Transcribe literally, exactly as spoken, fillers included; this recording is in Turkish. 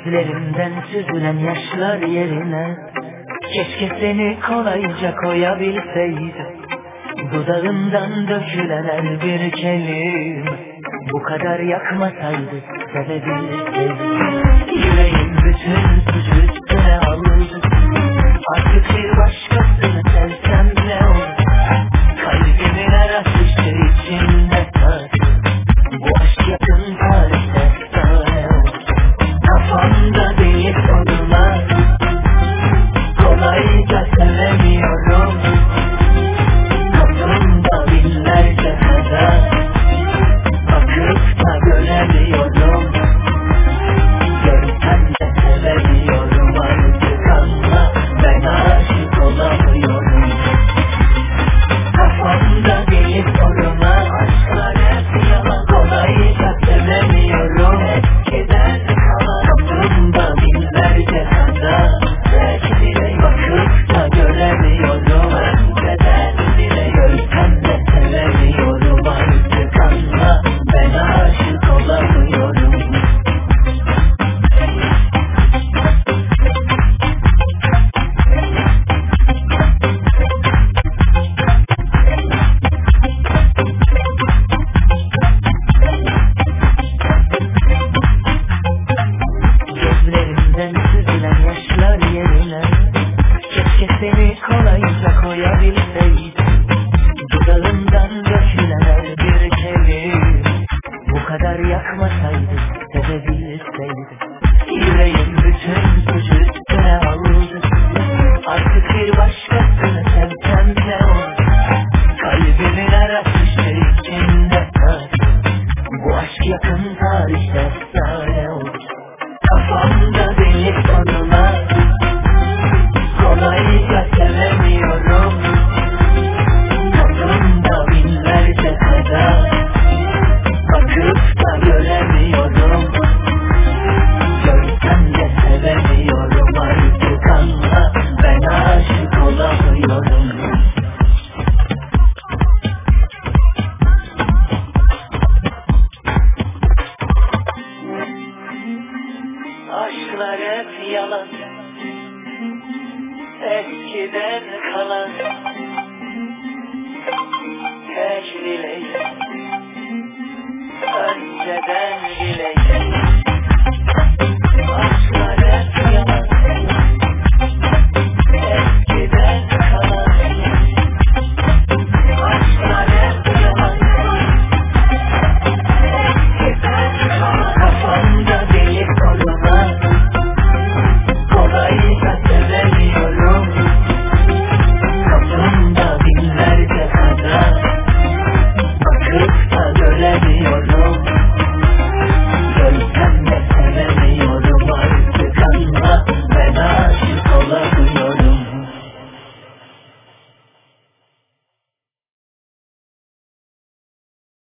Gözlerimden süzülen yaşlar yerine keşke seni kolayca koyabilseydim. Dudağından dökülen her bir kelime bu kadar yakmasaydı sevebilseydim. Yüreğim bütün suçu üstüne aldı. Artık bir başkasını sevsem ne olur? Kalbimin her atıştı içimde taşı. Bu aşk yakın tarihte efsane olur. Kafamda değil sorular, kolayca sevemiyorum. Kafamda binlerce kadar bakıp da göremiyorum. Görsem de sevemiyorum, artık anla ben aşık olamıyorum. Kafamda değil sorular, aşklar hep yalan, kolayca sevemiyorum. Eskiden kalan kafamda binlerce kadar belki bile bakıp da göremiyorum. Önceden bile görsem de sevemiyorum, artık anla ben aşık olamıyorum. Gözlerimden süzülen yaşlar yerine keşke seni kolayca koyabilseydim. Dudağımdan dökülen her bir kelime bu kadar yakmasaydı sevebilseydim. Yüreğim bütün suçu üstüne aldı. Artık bir başkasını sevsem ne olur? Kalbimin her atıştı içimde taşı. Bu aşk yakın tarihte efsane olur. Kafamda deli konular, kolayca sevemiyorum. Kafamda binlerce kadar bakıp da göremiyorum. Görsem de sevemiyorum, artık anla ben aşık olamıyorum. Aşklar hep yalan, eskiden kalan tek dileğim, önceden dileğim.